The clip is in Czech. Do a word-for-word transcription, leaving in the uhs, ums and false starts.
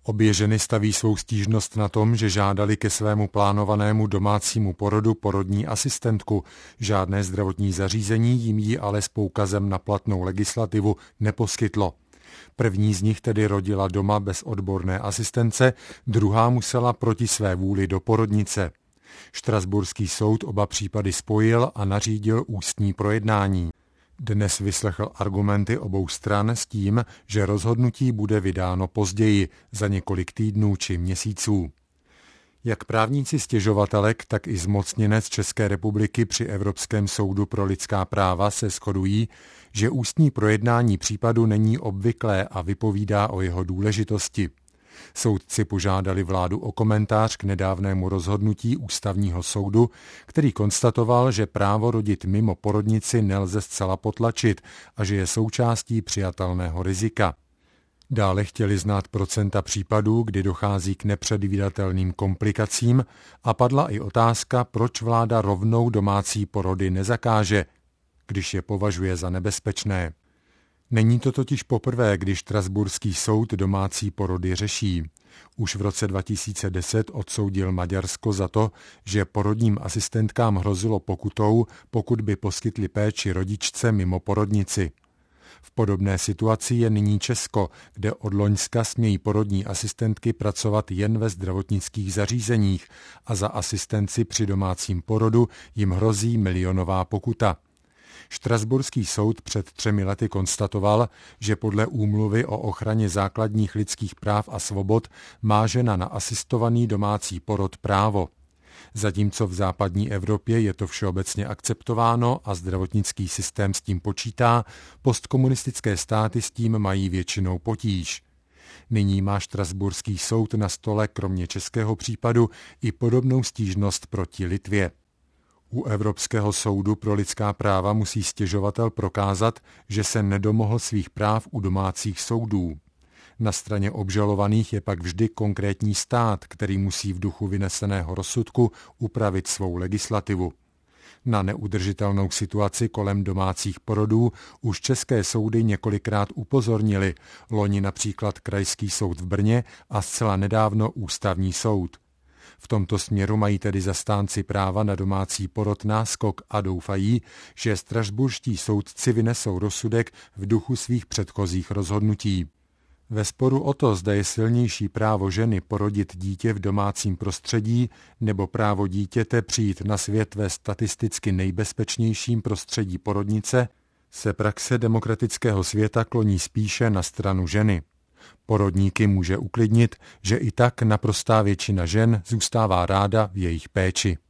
Obě ženy staví svou stížnost na tom, že žádali ke svému plánovanému domácímu porodu porodní asistentku. Žádné zdravotní zařízení jim ji ale s poukazem na platnou legislativu neposkytlo. První z nich tedy rodila doma bez odborné asistence, druhá musela proti své vůli do porodnice. Štrasburský soud oba případy spojil a nařídil ústní projednání. Dnes vyslechl argumenty obou stran s tím, že rozhodnutí bude vydáno později, za několik týdnů či měsíců. Jak právníci stěžovatelek, tak i zmocněnec České republiky při Evropském soudu pro lidská práva se shodují, že ústní projednání případu není obvyklé a vypovídá o jeho důležitosti. Soudci požádali vládu o komentář k nedávnému rozhodnutí Ústavního soudu, který konstatoval, že právo rodit mimo porodnici nelze zcela potlačit a že je součástí přijatelného rizika. Dále chtěli znát procenta případů, kdy dochází k nepředvídatelným komplikacím, a padla i otázka, proč vláda rovnou domácí porody nezakáže, když je považuje za nebezpečné. Není to totiž poprvé, když Štrasburský soud domácí porody řeší. Už v roce dva tisíce deset odsoudil Maďarsko za to, že porodním asistentkám hrozilo pokutou, pokud by poskytli péči rodičce mimo porodnici. V podobné situaci je nyní Česko, kde od loňska smějí porodní asistentky pracovat jen ve zdravotnických zařízeních a za asistenci při domácím porodu jim hrozí milionová pokuta. Štrasburský soud před třemi lety konstatoval, že podle úmluvy o ochraně základních lidských práv a svobod má žena na asistovaný domácí porod právo. Zatímco v západní Evropě je to všeobecně akceptováno a zdravotnický systém s tím počítá, postkomunistické státy s tím mají většinou potíž. Nyní má Štrasburský soud na stole kromě českého případu i podobnou stížnost proti Litvě. U Evropského soudu pro lidská práva musí stěžovatel prokázat, že se nedomohl svých práv u domácích soudů. Na straně obžalovaných je pak vždy konkrétní stát, který musí v duchu vyneseného rozsudku upravit svou legislativu. Na neudržitelnou situaci kolem domácích porodů už české soudy několikrát upozornili, loni například Krajský soud v Brně a zcela nedávno Ústavní soud. V tomto směru mají tedy zastánci práva na domácí porod náskok a doufají, že štrasburští soudci vynesou rozsudek v duchu svých předchozích rozhodnutí. Ve sporu o to, zda je silnější právo ženy porodit dítě v domácím prostředí nebo právo dítěte přijít na svět ve statisticky nejbezpečnějším prostředí porodnice, se praxe demokratického světa kloní spíše na stranu ženy. Porodníky může uklidnit, že i tak naprostá většina žen zůstává ráda v jejich péči.